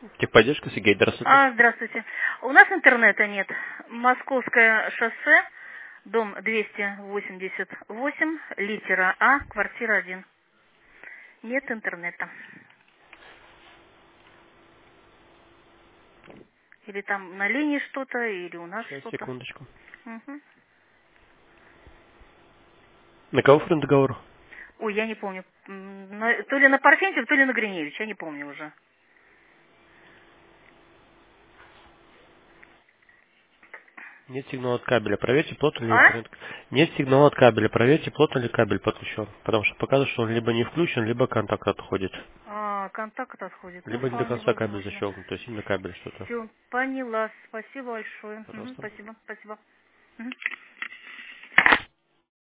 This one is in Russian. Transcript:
Техподдержка, Сергей, здравствуйте. Здравствуйте. У нас интернета нет. Московское шоссе, дом 288, литера А, квартира 1. Нет интернета. Или там на линии что-то, или у нас Сейчас, что-то. секундочку. Угу. На кого оформлен договор? Ой, я не помню. То ли на Парфентьев, то ли на Гриневич, я не помню уже. Нет сигнала от кабеля. Проверьте, плотно ли интернет. Нет сигнала от кабеля. Проверьте, плотно ли кабель подключен. Потому что показывает, что он либо не включен, либо контакт отходит. Контакт отходит. Ну, Либо не до вполне конца кабель возможно. защелкнут. То есть именно кабель что-то. Все, поняла. Спасибо большое. Пожалуйста. Спасибо. Мгм.